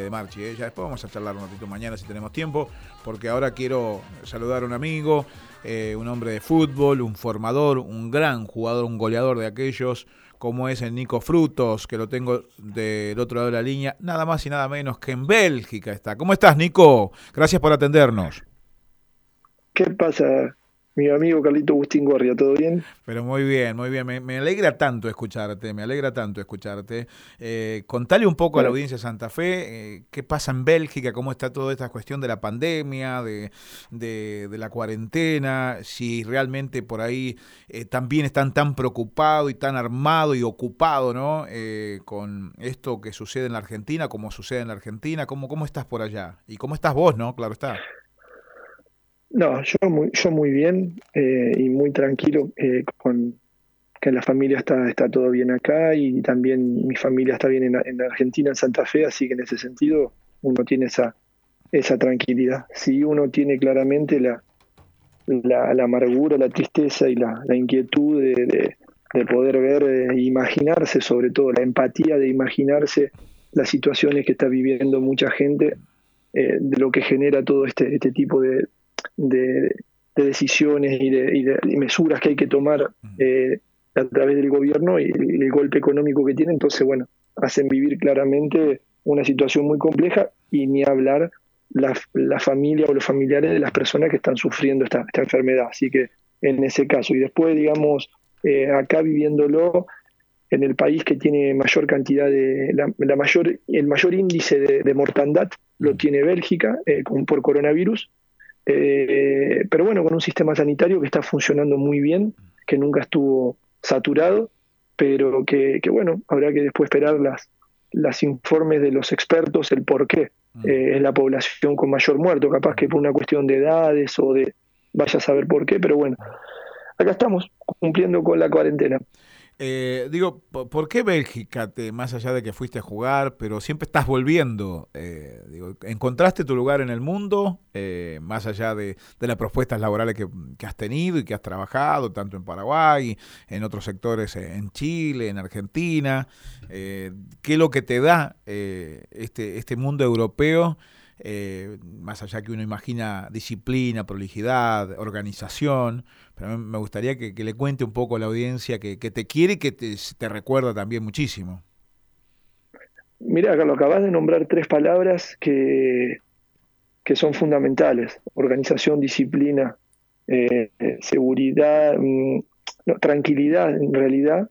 de Marchi, ya después vamos a charlar un ratito mañana si tenemos tiempo, porque ahora quiero saludar a un amigo, un hombre de fútbol, un formador, un gran jugador, un goleador de aquellos, como es el Nico Frutos, que lo tengo del otro lado de la línea, nada más y nada menos que en Bélgica está. ¿Cómo estás, Nico? Gracias por atendernos. ¿Qué pasa, mi amigo Carlito Agustín Gorria? ¿Todo bien? Pero muy bien, muy bien. Me alegra tanto escucharte, me alegra tanto escucharte. Contale un poco a la Bueno, audiencia de Santa Fe, qué pasa en Bélgica, cómo está toda esta cuestión de la pandemia, de la cuarentena, si realmente por ahí también están tan preocupados y tan armados y ocupados, ¿no? Con esto que sucede en la Argentina, como sucede en la Argentina. ¿Cómo estás por allá? ¿Y cómo estás vos, no? Claro está. no, yo muy bien y muy tranquilo con que la familia está todo bien acá y también mi familia está bien en Argentina, en Santa Fe, así que en ese sentido uno tiene esa tranquilidad. Si uno tiene claramente la amargura, la tristeza y la inquietud de poder ver, imaginarse, sobre todo la empatía de imaginarse las situaciones que está viviendo mucha gente, de lo que genera todo este tipo de, de decisiones y mesuras que hay que tomar a través del gobierno y el golpe económico que tiene. Entonces, bueno, hacen vivir claramente una situación muy compleja y ni hablar la familia o los familiares de las personas que están sufriendo esta enfermedad. Así que en ese caso, y después, digamos, acá viviéndolo en el país que tiene mayor cantidad el mayor índice de mortandad lo tiene Bélgica por coronavirus, pero bueno, con un sistema sanitario que está funcionando muy bien, que nunca estuvo saturado, pero que bueno, habrá que después esperar las informes de los expertos, el por qué es la población con mayor muerto, capaz que por una cuestión de edades o de vaya a saber por qué, pero bueno, acá estamos cumpliendo con la cuarentena. Digo, ¿por qué Bélgica, más allá de que fuiste a jugar, pero siempre estás volviendo? Digo, ¿encontraste tu lugar en el mundo, más allá de las propuestas laborales que has tenido y que has trabajado, tanto en Paraguay, en otros sectores, en Chile, en Argentina? ¿Qué es lo que te da este mundo europeo? Más allá que uno imagina disciplina, prolijidad, organización, pero a mí me gustaría que le cuente un poco a la audiencia que te quiere y que te recuerda también muchísimo. Mirá, Carlos, acabas de nombrar tres palabras que son fundamentales: organización, disciplina, seguridad, no, tranquilidad en realidad,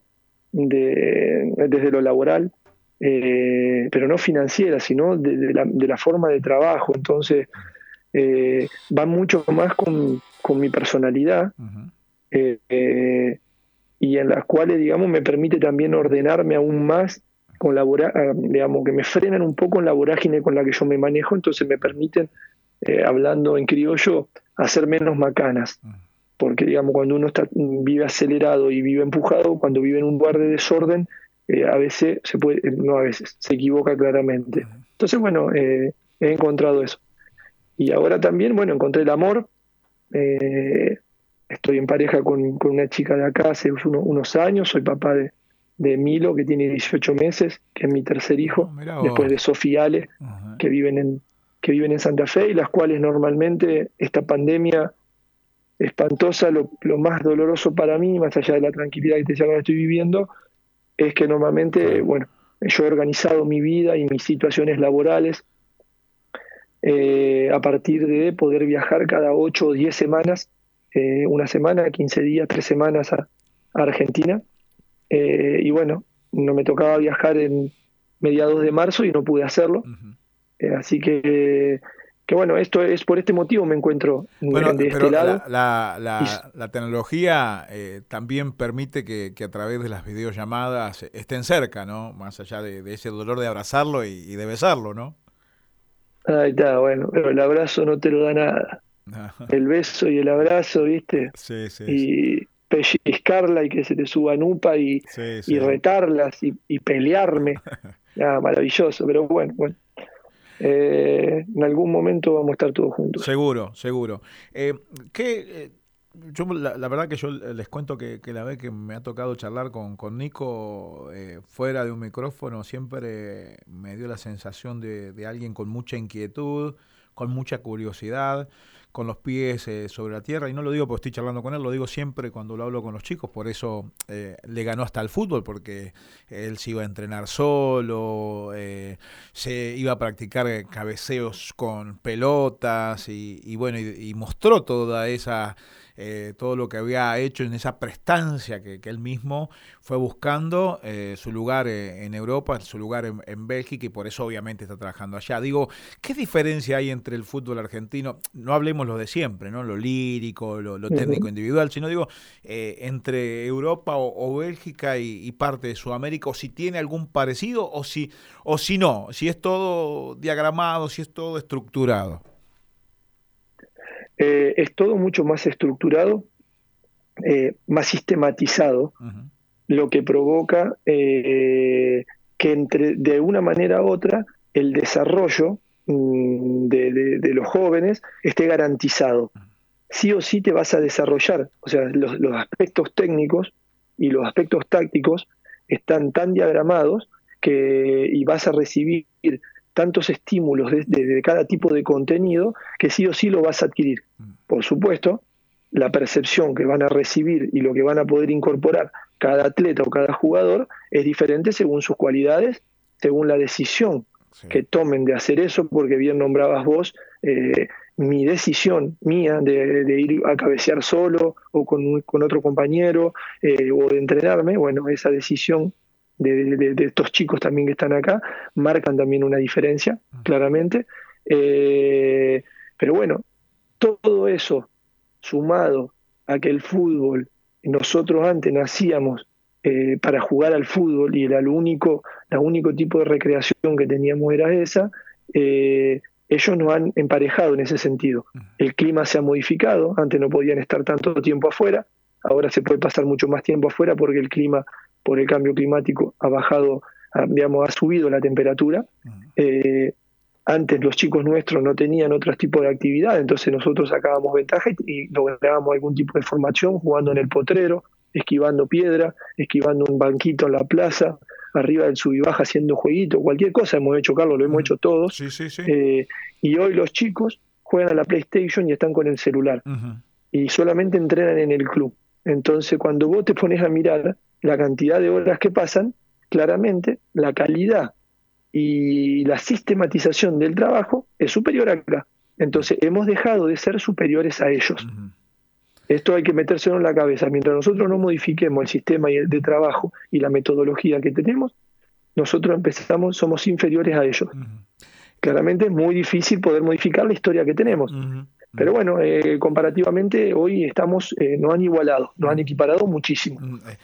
desde lo laboral, pero no financiera, sino de la forma de trabajo. Entonces, va mucho más con mi personalidad, Uh-huh. eh, eh, y en las cuales, digamos, me permite también ordenarme aún más digamos, que me frenan un poco en la vorágine con la que yo me manejo, entonces me permiten, hablando en criollo, hacer menos macanas. Porque, digamos, cuando uno vive acelerado y vive empujado, cuando vive en un lugar de desorden, a veces se puede, no a veces, se equivoca claramente. Entonces, bueno, he encontrado eso. Y ahora también, bueno, encontré el amor. eh, Estoy en pareja con una chica de acá hace unos años, soy papá de Milo, que tiene 18 meses, que es mi tercer Oh, hijo, mirá después vos. de Sofía y Ale, Uh-huh. que viven en Santa Fe, y las cuales normalmente esta pandemia espantosa, lo más doloroso para mí, más allá de la tranquilidad que te decía que estoy viviendo, es que normalmente, Claro. bueno, yo he organizado mi vida y mis situaciones laborales a partir de poder viajar cada 8 o 10 semanas, una semana, 15 días, 3 semanas a Argentina. Y bueno, no me tocaba viajar en mediados de marzo y no pude hacerlo. Uh-huh. Así que bueno, esto es por este motivo me encuentro Bueno, de este pero lado. Y la tecnología también permite que a través de las videollamadas estén cerca, ¿no? Más allá de ese dolor de abrazarlo y de besarlo, ¿no? ahí está, bueno, pero el abrazo no te lo da nada. El beso y el abrazo, ¿viste? Sí, sí, sí, Y pellizcarla y que se te suba nupa sí, y sí. retarlas y pelearme. Ah, maravilloso, pero bueno, bueno. En algún momento vamos a estar todos juntos. Seguro, seguro. ¿Qué? Yo la verdad que yo les cuento que la vez que me ha tocado charlar con Nico fuera de un micrófono, siempre me dio la sensación de alguien con mucha inquietud, con mucha curiosidad, con los pies sobre la tierra, y no lo digo porque estoy charlando con él, lo digo siempre cuando lo hablo con los chicos, por eso le ganó hasta el fútbol, porque él se iba a entrenar solo, se iba a practicar cabeceos con pelotas, y bueno, y mostró toda esa todo lo que había hecho en esa prestancia que él mismo fue buscando, su lugar en Europa, su lugar en Bélgica, y por eso obviamente está trabajando allá. Digo, ¿qué diferencia hay entre el fútbol argentino? No hablemos lo de siempre, ¿no? Lo lírico, lo técnico individual, sino digo, entre Europa o Bélgica y parte de Sudamérica, o si tiene algún parecido, o si no, si es todo diagramado, si es todo estructurado. Es todo mucho más estructurado, más sistematizado, Uh-huh. lo que provoca que de una manera u otra el desarrollo de los jóvenes esté garantizado. Sí o sí te vas a desarrollar, o sea, los aspectos técnicos y los aspectos tácticos están tan diagramados y vas a recibir tantos estímulos de cada tipo de contenido que sí o sí lo vas a adquirir. Por supuesto, la percepción que van a recibir y lo que van a poder incorporar cada atleta o cada jugador es diferente según sus cualidades, según la decisión que tomen de hacer eso, porque bien nombrabas vos, mi decisión mía de ir a cabecear solo o con otro compañero o de entrenarme, bueno, esa decisión de estos chicos también que están acá marcan también una diferencia, claramente. Pero bueno, todo eso sumado a que el fútbol, nosotros antes nacíamos para jugar al fútbol y el único tipo de recreación que teníamos era esa, ellos nos han emparejado en ese sentido. El clima se ha modificado, antes no podían estar tanto tiempo afuera, ahora se puede pasar mucho más tiempo afuera porque el clima, por el cambio climático, ha bajado, ha subido la temperatura. Antes los chicos nuestros no tenían otro tipo de actividad, entonces nosotros sacábamos ventaja y lográbamos algún tipo de formación jugando en el potrero, esquivando piedra, esquivando un banquito en la plaza, arriba del sub y baja haciendo jueguito, cualquier cosa hemos hecho, Carlos, lo hemos hecho todos. Sí, sí, sí. Y hoy los chicos juegan a la PlayStation y están con el celular. Y solamente entrenan en el club. Entonces cuando vos te pones a mirar la cantidad de horas que pasan, claramente la calidad y la sistematización del trabajo es superior acá. Entonces hemos dejado de ser superiores a ellos. Esto hay que metérselo en la cabeza. Mientras nosotros no modifiquemos el sistema de trabajo y la metodología que tenemos, nosotros somos inferiores a ellos. Claramente es muy difícil poder modificar la historia que tenemos. Pero bueno, comparativamente hoy nos han igualado, nos han equiparado muchísimo.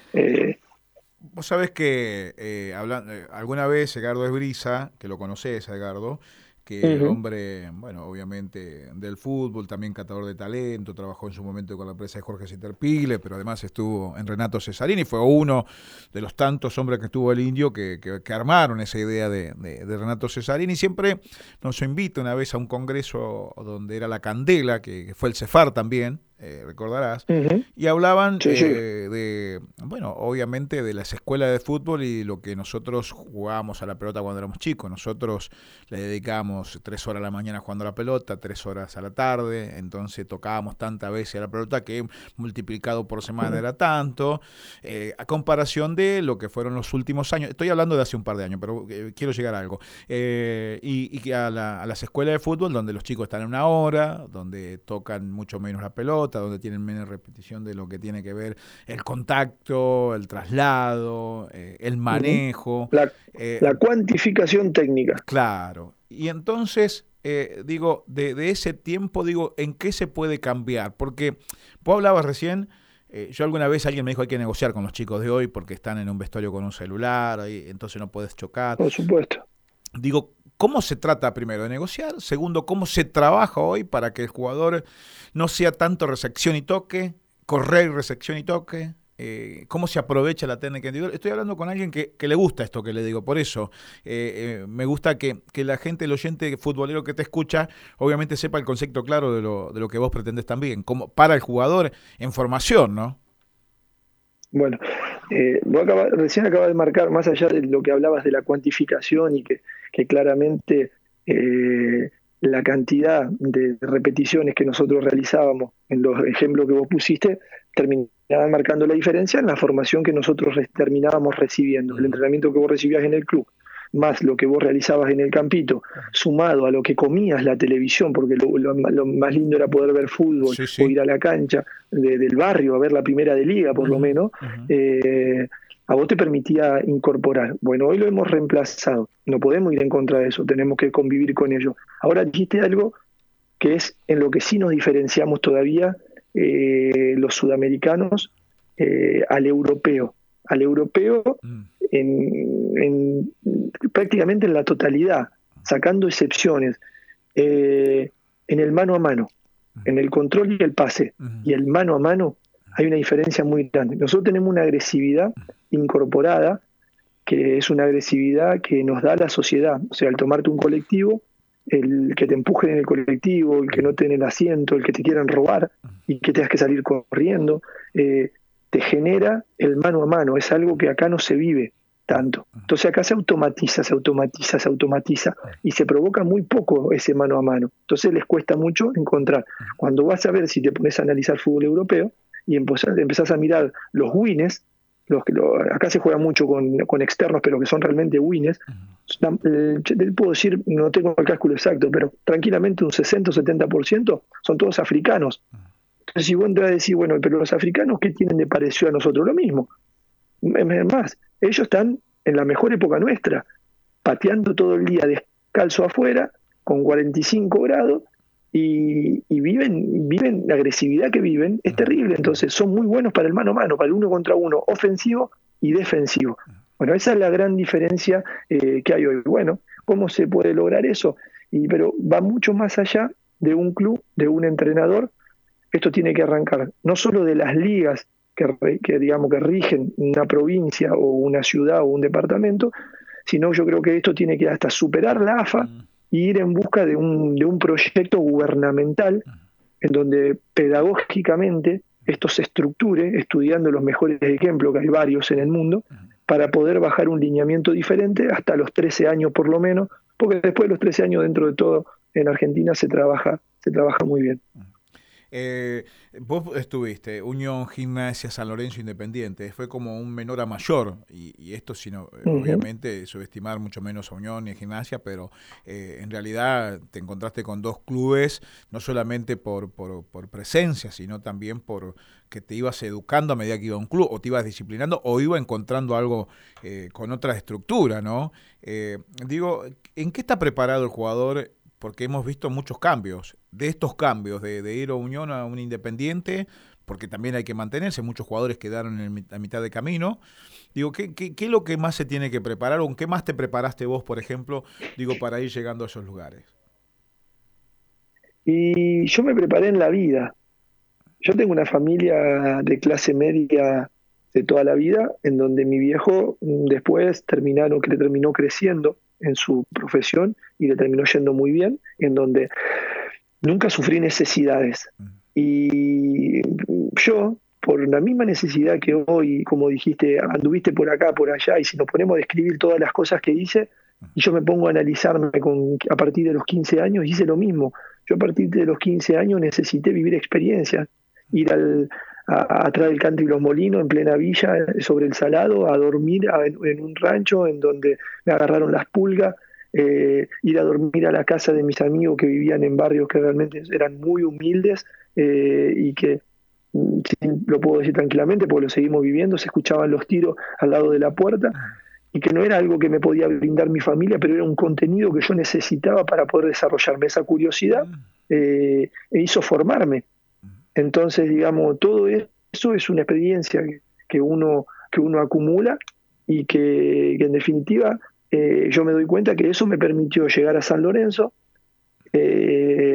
Vos sabés que alguna vez Edgardo Esbriza, que lo conocés a Edgardo, que hombre, bueno, obviamente del fútbol, también catador de talento, trabajó en su momento con la empresa de Jorge Siterpile, pero además estuvo en Renato Cesarini, fue uno de los tantos hombres que estuvo el Indio que armaron esa idea de Renato Cesarini. Siempre nos invita una vez a un congreso donde era la Candela, que fue el Cefar también, recordarás, y hablaban bueno, obviamente de las escuelas de fútbol y lo que nosotros jugábamos a la pelota cuando éramos chicos. Nosotros le dedicábamos 3 horas a la mañana jugando a la pelota, 3 horas a la tarde, entonces tocábamos tantas veces a la pelota que multiplicado por semana era tanto, a comparación de lo que fueron los últimos años. Estoy hablando de hace un par de años, pero quiero llegar a algo. Y a las escuelas de fútbol donde los chicos están en una hora, donde tocan mucho menos la pelota, donde tienen menos repetición de lo que tiene que ver el contacto, el traslado, el manejo. La cuantificación técnica. Claro. Y entonces, digo, de ese tiempo, digo, ¿en qué se puede cambiar? Porque vos hablabas recién, yo alguna vez alguien me dijo hay que negociar con los chicos de hoy porque están en un vestuario con un celular, entonces no puedes chocar. Por supuesto. Digo, ¿cómo se trata primero de negociar? Segundo, ¿cómo se trabaja hoy para que el jugador no sea tanto recepción y toque, correr, recepción y toque, cómo se aprovecha la técnica individual. Estoy hablando con alguien que le gusta esto que le digo, por eso me gusta que la gente, el oyente futbolero que te escucha, obviamente sepa el concepto claro de lo que vos pretendés también, como para el jugador en formación, ¿no? Bueno, recién acabas de marcar, más allá de lo que hablabas de la cuantificación y que claramente la cantidad de repeticiones que nosotros realizábamos en los ejemplos que vos pusiste terminaban marcando la diferencia en la formación que nosotros terminábamos recibiendo, el entrenamiento que vos recibías en el club, más lo que vos realizabas en el campito, sumado a lo que comías la televisión, porque lo más lindo era poder ver fútbol Sí, sí. o ir a la cancha del barrio a ver la primera de liga, por lo menos, a vos te permitía incorporar. Bueno, hoy lo hemos reemplazado, no podemos ir en contra de eso, tenemos que convivir con ello. Ahora dijiste algo que es en lo que sí nos diferenciamos todavía los sudamericanos al europeo. Al europeo prácticamente en la totalidad, sacando excepciones, en el mano a mano, en el control y el pase, y el mano a mano hay una diferencia muy grande. Nosotros tenemos una agresividad incorporada, que es una agresividad que nos da la sociedad, o sea, al tomarte un colectivo, el que te empujen en el colectivo, el que no te den el asiento, el que te quieran robar y que tengas que salir corriendo, te genera el mano a mano, es algo que acá no se vive tanto. Entonces acá se automatiza y se provoca muy poco ese mano a mano. Entonces les cuesta mucho encontrar. Cuando vas a ver, si te pones a analizar fútbol europeo y empezás a mirar los winners, acá se juega mucho con externos, pero que son realmente winners, te puedo decir, no tengo el cálculo exacto, pero tranquilamente un 60 o 70% son todos africanos. Entonces si vos entras a decir, bueno, pero los africanos, ¿qué tienen de parecido a nosotros? Lo mismo. Es más, ellos están en la mejor época nuestra, pateando todo el día descalzo afuera, con 45 grados, y viven la agresividad que viven, es terrible. Entonces son muy buenos para el mano a mano, para el uno contra uno, ofensivo y defensivo. Bueno, esa es la gran diferencia que hay hoy. Bueno, ¿cómo se puede lograr eso? Pero va mucho más allá de un club, de un entrenador. Esto tiene que arrancar no solo de las ligas digamos que rigen una provincia o una ciudad o un departamento, sino yo creo que esto tiene que hasta superar la AFA e ir en busca de un proyecto gubernamental en donde pedagógicamente esto se estructure, estudiando los mejores ejemplos, que hay varios en el mundo, para poder bajar un lineamiento diferente hasta los 13 años por lo menos, porque después de los 13 años dentro de todo en Argentina se trabaja muy bien. Vos estuviste, Unión, Gimnasia, San Lorenzo, Independiente, fue como un menor a mayor, y esto sino, obviamente, subestimar mucho menos a Unión y a Gimnasia, pero en realidad te encontraste con dos clubes, no solamente por presencia, sino también por que te ibas educando a medida que iba a un club, o te ibas disciplinando, o iba encontrando algo con otra estructura, ¿no? Digo, ¿en qué está preparado el jugador? Porque hemos visto muchos cambios, de estos cambios, de ir a Unión a un Independiente, porque también hay que mantenerse, muchos jugadores quedaron a mitad de camino. Digo, ¿qué es lo que más se tiene que preparar, o en qué más te preparaste vos, por ejemplo, digo, para ir llegando a esos lugares? Y yo me preparé en la vida. Yo tengo una familia de clase media de toda la vida, en donde mi viejo después terminó creciendo en su profesión y le terminó yendo muy bien, en donde nunca sufrí necesidades. Y yo, por la misma necesidad que hoy, como dijiste, anduviste por acá, por allá, y si nos ponemos a describir todas las cosas que hice, y yo me pongo a analizarme a partir de los 15 años, hice lo mismo. Yo a partir de los 15 años necesité vivir experiencias, ir atrás del Country Los Molinos, en plena villa, sobre el Salado, a dormir en un rancho en donde me agarraron las pulgas, ir a dormir a la casa de mis amigos que vivían en barrios que realmente eran muy humildes, y que, lo puedo decir tranquilamente porque lo seguimos viviendo, se escuchaban los tiros al lado de la puerta, y que no era algo que me podía brindar mi familia, pero era un contenido que yo necesitaba para poder desarrollarme. Esa curiosidad me hizo formarme. Entonces, digamos, todo eso es una experiencia que uno acumula, y que en definitiva yo me doy cuenta que eso me permitió llegar a San Lorenzo,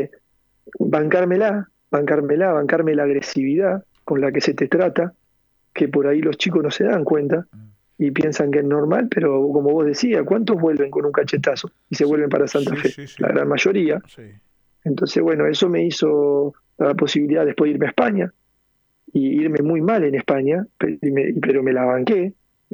bancarme la agresividad con la que se te trata, que por ahí los chicos no se dan cuenta y piensan que es normal, pero como vos decías, ¿cuántos vuelven con un cachetazo y se vuelven para Santa Fe? Sí. La gran mayoría. Sí. Entonces, bueno, eso me hizo la posibilidad después de irme a España y irme muy mal en España, pero me la banqué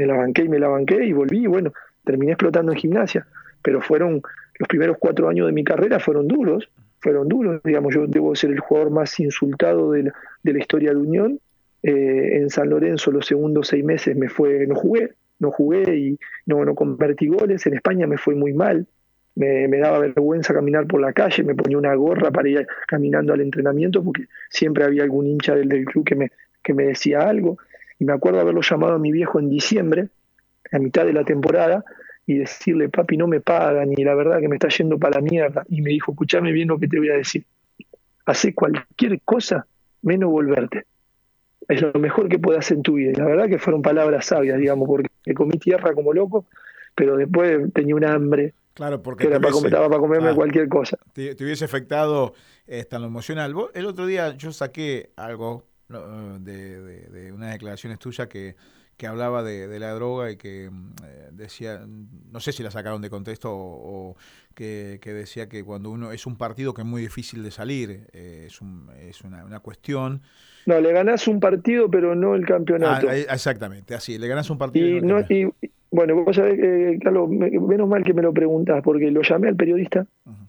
y volví y bueno, terminé explotando en Gimnasia, pero fueron los primeros 4 años de mi carrera fueron duros, digamos, yo debo ser el jugador más insultado de la historia de Unión. En San Lorenzo los segundos 6 meses no jugué y no convertí goles. En España me fue muy mal, me daba vergüenza caminar por la calle, me ponía una gorra para ir caminando al entrenamiento porque siempre había algún hincha del club que me decía algo. Y me acuerdo haberlo llamado a mi viejo en diciembre, a mitad de la temporada, y decirle, papi, no me pagan y la verdad que me está yendo para la mierda. Y me dijo, escuchame bien lo que te voy a decir. Hacé cualquier cosa menos volverte. Es lo mejor que puedas hacer en tu vida. Y la verdad que fueron palabras sabias, digamos, porque comí tierra como loco, pero después tenía un hambre. Claro, porque que era estaba para comerme cualquier cosa. Te hubiese afectado en lo emocional. El otro día yo saqué algo de unas declaraciones tuyas que hablaba de la droga y que decía, no sé si la sacaron de contexto o que decía que cuando uno es un partido que es muy difícil de salir, es una cuestión. No, le ganás un partido pero no el campeonato. Exactamente, así, le ganás un partido y no el campeonato. Bueno, vos sabés, Carlos, menos mal que me lo preguntás, porque lo llamé al periodista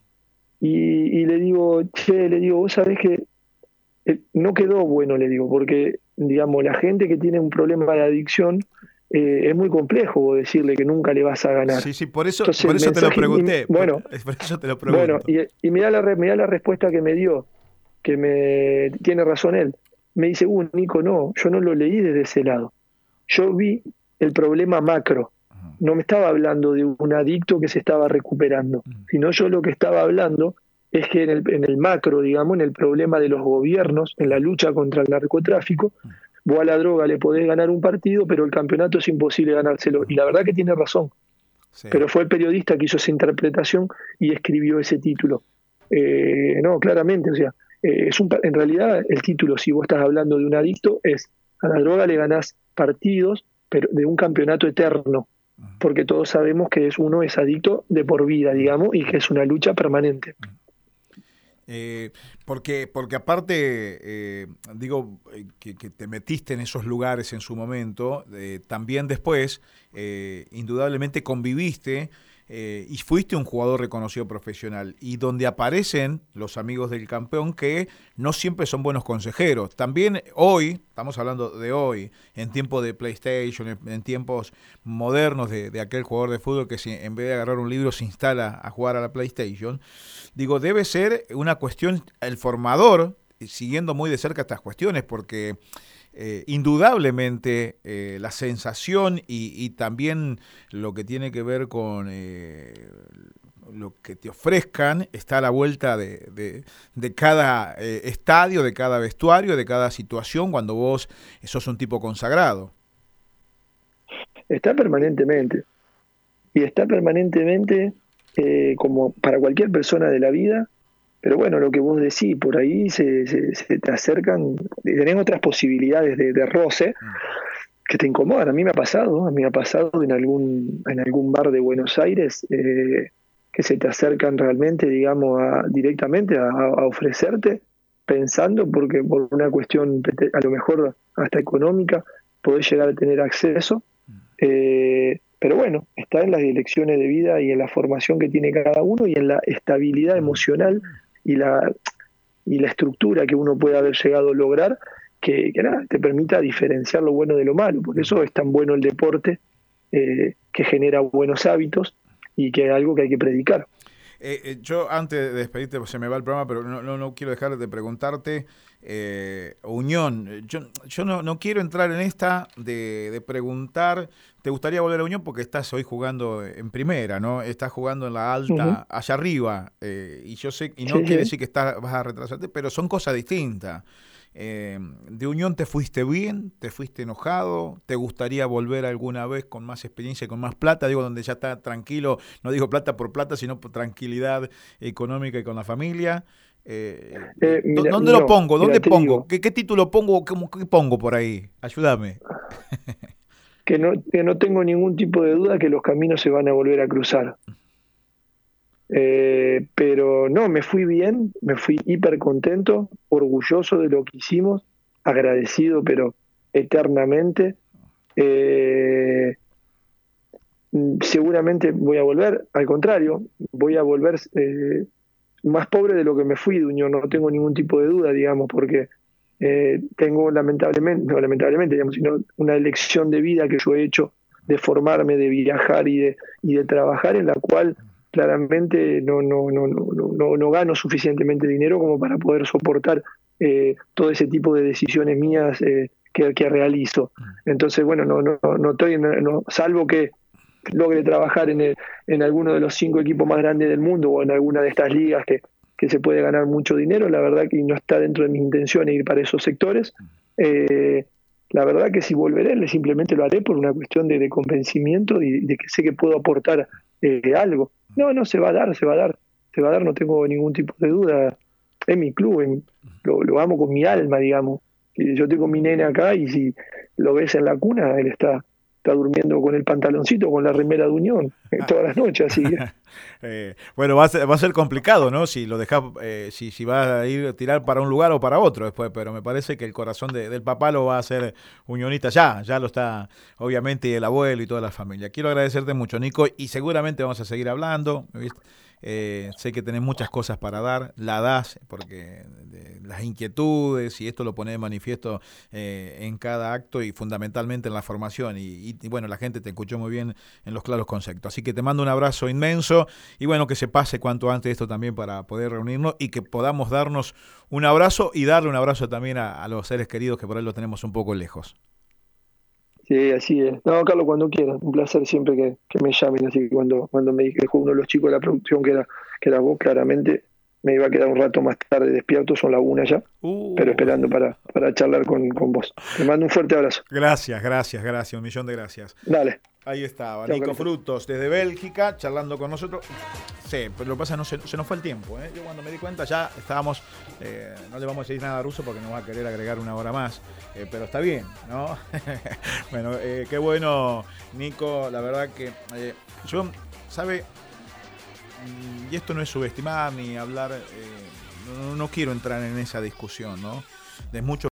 y le digo, vos sabés que no quedó bueno, le digo, porque, digamos, la gente que tiene un problema de adicción, es muy complejo decirle que nunca le vas a ganar. Sí, por eso te lo pregunté. Bueno, por eso te lo pregunto. Bueno, y mirá la respuesta que me dio, que tiene razón él. Me dice, Nico, no, yo no lo leí desde ese lado. Yo vi el problema macro. No me estaba hablando de un adicto que se estaba recuperando, sino yo lo que estaba hablando es que en el macro, digamos, en el problema de los gobiernos, en la lucha contra el narcotráfico, vos a la droga le podés ganar un partido, pero el campeonato es imposible ganárselo. Y la verdad que tiene razón. Sí. Pero fue el periodista que hizo esa interpretación y escribió ese título. No, claramente, o sea, en realidad el título, si vos estás hablando de un adicto, es a la droga le ganás partidos, pero de un campeonato eterno, porque todos sabemos que uno es adicto de por vida, digamos, y que es una lucha permanente. Porque aparte, digo, que te metiste en esos lugares en su momento, también después, indudablemente conviviste y fuiste un jugador reconocido profesional, y donde aparecen los amigos del campeón que no siempre son buenos consejeros. También hoy, estamos hablando de hoy, en tiempo de PlayStation, en tiempos modernos de aquel jugador de fútbol que en vez de agarrar un libro se instala a jugar a la PlayStation, digo, debe ser una cuestión, el formador, siguiendo muy de cerca estas cuestiones, porque indudablemente la sensación y también lo que tiene que ver con lo que te ofrezcan está a la vuelta de cada estadio, de cada vestuario, de cada situación, cuando vos sos un tipo consagrado. Está permanentemente. Y está permanentemente como para cualquier persona de la vida. Pero bueno, lo que vos decís, por ahí se te acercan, tenés otras posibilidades de roce que te incomodan. A mí me ha pasado en algún bar de Buenos Aires que se te acercan realmente, digamos, directamente a ofrecerte, pensando porque por una cuestión a lo mejor hasta económica podés llegar a tener acceso. Pero bueno, está en las elecciones de vida y en la formación que tiene cada uno y en la estabilidad emocional y la estructura que uno puede haber llegado a lograr, que nada, te permita diferenciar lo bueno de lo malo. Por eso es tan bueno el deporte, que genera buenos hábitos y que es algo que hay que predicar. Yo antes de despedirte, se me va el programa, pero no quiero dejar de preguntarte, Unión, yo no quiero entrar en esta de preguntar, ¿te gustaría volver a Unión? Porque estás hoy jugando en primera, ¿no? Estás jugando en la alta, allá arriba, y yo sé, y no quiere decir que vas a retrasarte, pero son cosas distintas. ¿De Unión te fuiste bien? ¿Te fuiste enojado? ¿Te gustaría volver alguna vez con más experiencia y con más plata? Digo, donde ya está tranquilo, no digo plata por plata, sino por tranquilidad económica y con la familia. ¿Dónde lo pongo? ¿Dónde pongo? Digo, ¿Qué título pongo? ¿Qué pongo por ahí? Ayúdame. que no tengo ningún tipo de duda que los caminos se van a volver a cruzar. Pero no, me fui bien, me fui hiper contento, orgulloso de lo que hicimos, agradecido, pero eternamente. Seguramente voy a volver, al contrario, voy a volver más pobre de lo que me fui de Unión, no tengo ningún tipo de duda, digamos, porque tengo lamentablemente, no lamentablemente, digamos, sino una elección de vida que yo he hecho de formarme, de viajar y de trabajar, en la cual claramente no gano suficientemente dinero como para poder soportar todo ese tipo de decisiones mías que realizo. Entonces, bueno, no estoy, salvo que logre trabajar en alguno de los 5 equipos más grandes del mundo o en alguna de estas ligas que se puede ganar mucho dinero, la verdad que no está dentro de mis intenciones ir para esos sectores. La verdad que si volveré, simplemente lo haré por una cuestión de convencimiento y de que sé que puedo aportar algo. No, se va a dar, no tengo ningún tipo de duda. Es mi club, lo amo con mi alma, digamos. Yo tengo mi nene acá y si lo ves en la cuna, él está durmiendo con el pantaloncito, con la remera de Unión, todas las noches, así que... Bueno, va a ser complicado, ¿no? Si lo dejas, si va a ir a tirar para un lugar o para otro después, pero me parece que el corazón del papá lo va a hacer unionista ya lo está, obviamente, y el abuelo y toda la familia. Quiero agradecerte mucho, Nico, y seguramente vamos a seguir hablando, ¿viste? Sé que tenés muchas cosas para dar, la das, porque las inquietudes y esto lo pone de manifiesto en cada acto y fundamentalmente en la formación y bueno, la gente te escuchó muy bien en los claros conceptos, así que te mando un abrazo inmenso y bueno, que se pase cuanto antes esto también para poder reunirnos y que podamos darnos un abrazo y darle un abrazo también a los seres queridos que por ahí los tenemos un poco lejos. Sí, así es. No, Carlos, cuando quieras. Un placer siempre que me llamen. Así que cuando me dijo uno de los chicos de la producción que era vos, claramente me iba a quedar un rato más tarde despierto, son la 1 ya, pero esperando para charlar con vos. Te mando un fuerte abrazo. Gracias, un millón de gracias. Dale. Ahí estaba, Nico Frutos, desde Bélgica, charlando con nosotros. Sí, pero lo que pasa es que se nos fue el tiempo. Yo cuando me di cuenta ya estábamos, no le vamos a decir nada a Russo porque nos va a querer agregar una hora más, pero está bien, ¿no? Bueno, qué bueno, Nico, la verdad que yo, ¿sabe? Y esto no es subestimar ni hablar, no quiero entrar en esa discusión, ¿no? De mucho